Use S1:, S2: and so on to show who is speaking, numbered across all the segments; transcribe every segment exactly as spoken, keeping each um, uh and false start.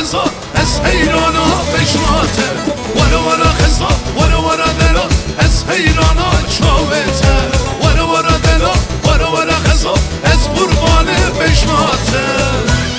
S1: خزا از حیرانا بشناته ورا ورا خزا ورا ورا دلا از حیرانا چاوته ورا ورا دلا ورا ورا خزا از قربانه بشناته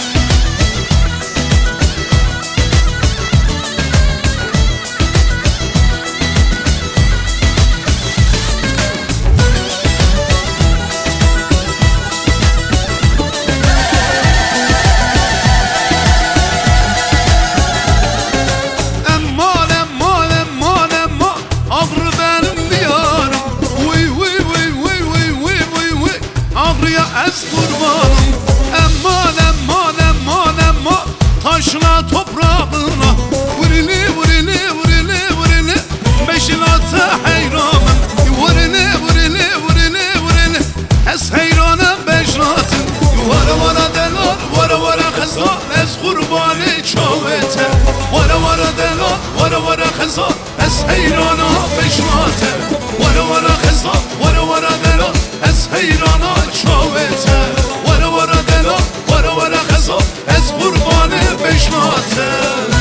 S1: از kurbanım Emman emman emman emman Taşla toprağına Vurili vurili vurili vurili Beşinata heyranım Vurili vurili vurili vurili Ez heyranım beşinatım Vara vara delar vara vara kızlar Ez kurbanı çavete Vara vara delar vara vara kızlar Ez heyranım beşinatım Vara vara kızlar vara vara delar Ez heyranım çavete Vara vara dela, vara vara kızlar Ez kurbanı beşnate